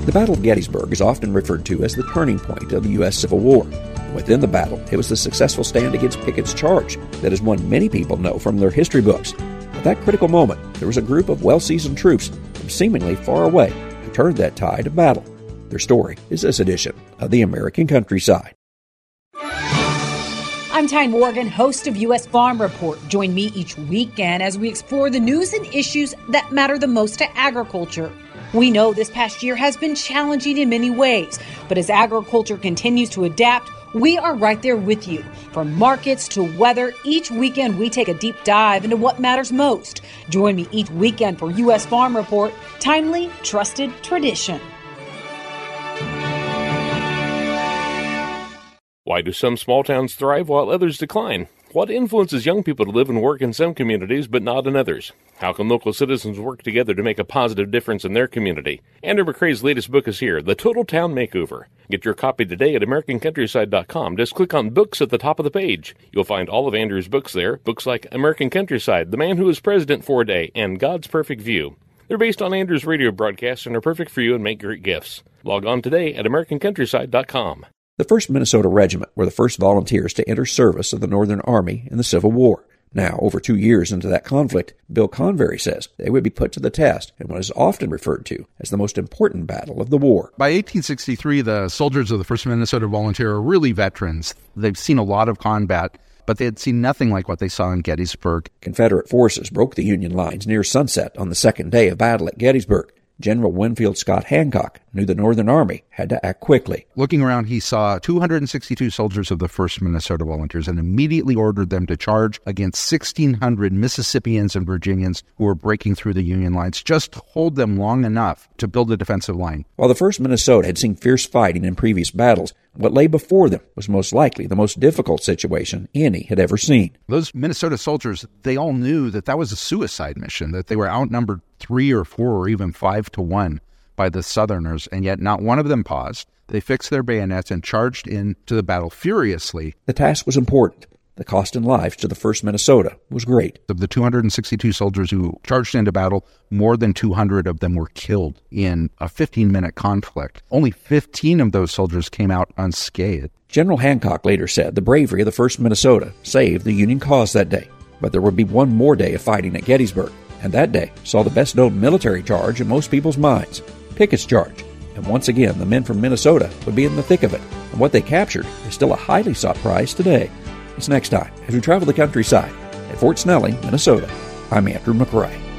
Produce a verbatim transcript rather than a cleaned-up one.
The Battle of Gettysburg is often referred to as the turning point of the U S Civil War. Within the battle, it was the successful stand against Pickett's charge that is one many people know from their history books. At that critical moment, there was a group of well-seasoned troops from seemingly far away who turned that tide of battle. Their story is this edition of the American Countryside. I'm Ty Morgan, host of U S Farm Report. Join me each weekend as we explore the news and issues that matter the most to agriculture. We know this past year has been challenging in many ways, but as agriculture continues to adapt, we are right there with you. From markets to weather, each weekend we take a deep dive into what matters most. Join me each weekend for U S Farm Report, timely, trusted tradition. Why do some small towns thrive while others decline? What influences young people to live and work in some communities but not in others? How can local citizens work together to make a positive difference in their community? Andrew McCrae's latest book is here, The Total Town Makeover. Get your copy today at American Countryside dot com. Just click on Books at the top of the page. You'll find all of Andrew's books there, books like American Countryside, The Man Who Was President for a Day, and God's Perfect View. They're based on Andrew's radio broadcasts and are perfect for you and make great gifts. Log on today at American Countryside dot com. The first Minnesota Regiment were the first volunteers to enter service of the Northern Army in the Civil War. Now, over two years into that conflict, Bill Convery says they would be put to the test in what is often referred to as the most important battle of the war. By eighteen sixty-three, the soldiers of the first Minnesota Volunteer are really veterans. They've seen a lot of combat, but they had seen nothing like what they saw in Gettysburg. Confederate forces broke the Union lines near sunset on the second day of battle at Gettysburg. General Winfield Scott Hancock knew the Northern Army had to act quickly. Looking around, he saw two hundred sixty-two soldiers of the first Minnesota Volunteers and immediately ordered them to charge against sixteen hundred Mississippians and Virginians who were breaking through the Union lines, just to hold them long enough to build a defensive line. While the first Minnesota had seen fierce fighting in previous battles, what lay before them was most likely the most difficult situation any had ever seen. Those Minnesota soldiers, they all knew that that was a suicide mission, that they were outnumbered three or four or even five to one by the Southerners, and yet not one of them paused. They fixed their bayonets and charged into the battle furiously. The task was important. The cost in lives to the first Minnesota was great. Of the two hundred sixty-two soldiers who charged into battle, more than two hundred of them were killed in a fifteen-minute conflict. Only fifteen of those soldiers came out unscathed. General Hancock later said the bravery of the first Minnesota saved the Union cause that day. But there would be one more day of fighting at Gettysburg, and that day saw the best-known military charge in most people's minds, Pickett's Charge. And once again, the men from Minnesota would be in the thick of it, and what they captured is still a highly sought prize today. It's next time as we travel the countryside. At Fort Snelling, Minnesota, I'm Andrew McCrae.